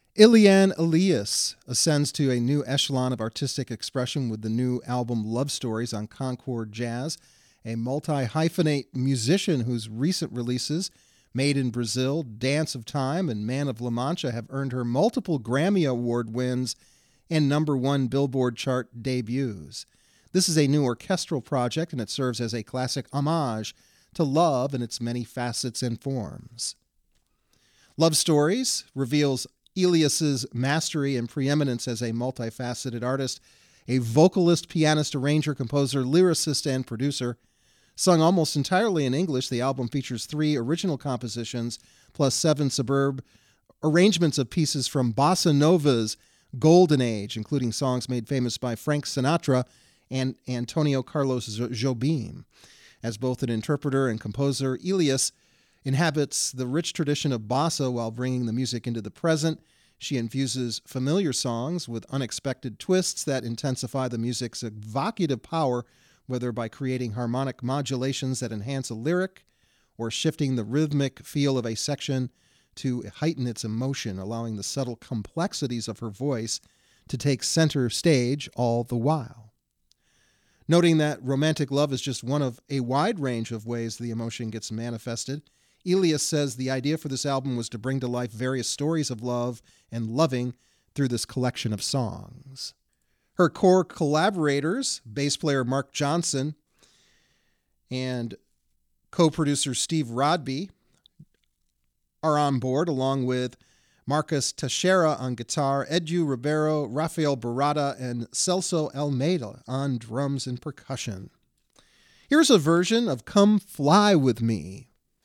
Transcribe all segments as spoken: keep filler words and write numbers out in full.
Ilian Elias ascends to a new echelon of artistic expression with the new album Love Stories on Concord Jazz, a multi-hyphenate musician whose recent releases, Made in Brazil, Dance of Time, and Man of La Mancha, have earned her multiple Grammy Award wins and number one Billboard chart debuts. This is a new orchestral project, and it serves as a classic homage to love in its many facets and forms. Love Stories reveals Elias's mastery and preeminence as a multifaceted artist, a vocalist, pianist, arranger, composer, lyricist, and producer. Sung almost entirely in English, the album features three original compositions plus seven superb arrangements of pieces from Bossa Nova's golden age, including songs made famous by Frank Sinatra and Antonio Carlos Jobim. As both an interpreter and composer, Elias inhabits the rich tradition of bossa while bringing the music into the present. She infuses familiar songs with unexpected twists that intensify the music's evocative power, whether by creating harmonic modulations that enhance a lyric or shifting the rhythmic feel of a section to heighten its emotion, allowing the subtle complexities of her voice to take center stage all the while. Noting that romantic love is just one of a wide range of ways the emotion gets manifested, Elias says the idea for this album was to bring to life various stories of love and loving through this collection of songs. Her core collaborators, bass player Mark Johnson and co-producer Steve Rodby, are on board, along with Marcus Teixeira on guitar, Edu Ribeiro, Rafael Barata, and Celso Almeida on drums and percussion. Here's a version of Come Fly With Me.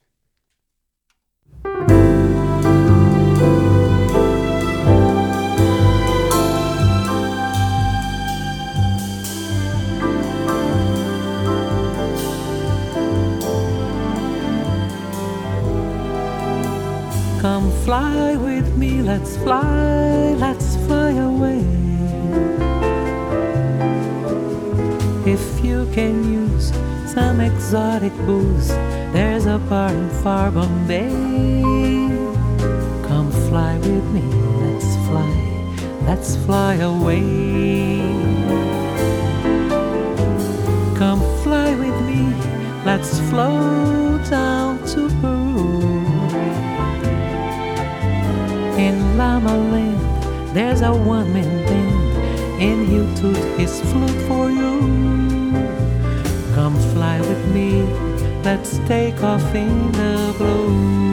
Come fly with me, let's fly, let's fly away. If you can use some exotic booze, there's a bar in far Bombay. Come fly with me, let's fly, let's fly away. Come fly with me, let's float down to Peru. In Lama Land, there's a one-man band, and he'll toot his flute for you. Come fly with me, let's take off in the blue.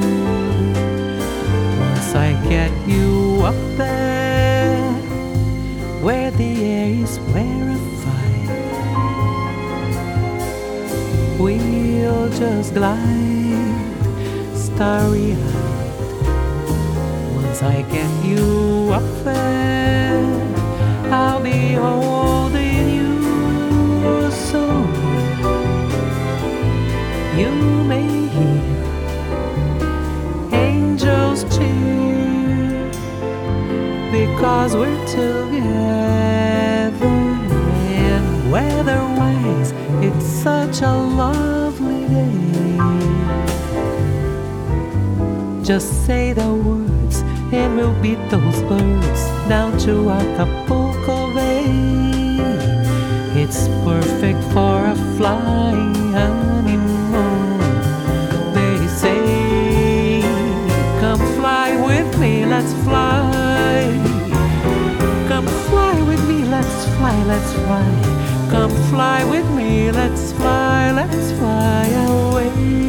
Once I get you up there, where the air is rarefied, we'll just glide starry-eyed. Once I get you up there, I'll be holding you so you may hear angels cheer, because we're together. And weather-wise, it's such a lovely day. Just say the words and we'll beat those birds down to Acapulco Bay. It's perfect for a flying honeymoon. They say, come fly with me, let's fly. Come fly with me, let's fly, let's fly. Come fly with me, let's fly, let's fly away.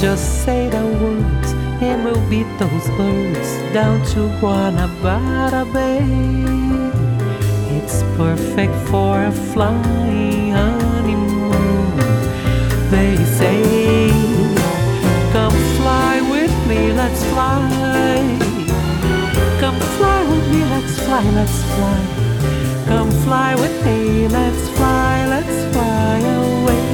Just say the words and we'll beat those birds down to Guanabara Bay. It's perfect for a flying honeymoon. They say, come fly with me, let's fly. Come fly with me, let's fly, let's fly. Come fly with me, let's fly, let's fly away.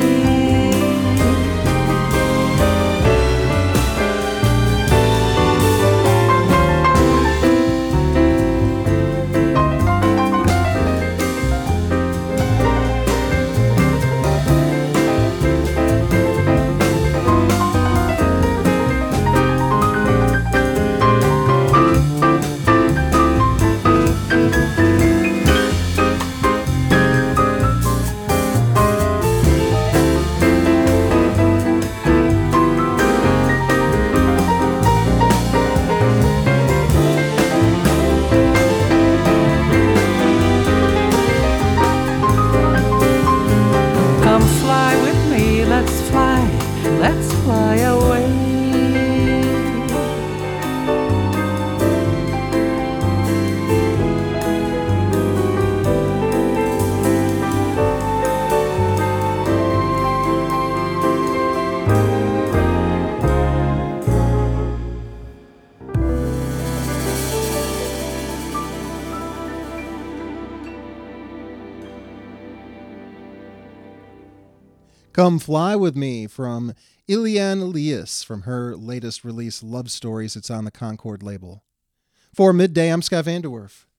Let's fly away. Come Fly With Me from Iliane Elias from her latest release, Love Stories. It's on the Concord label. For Midday, I'm Scott Vanderwerf.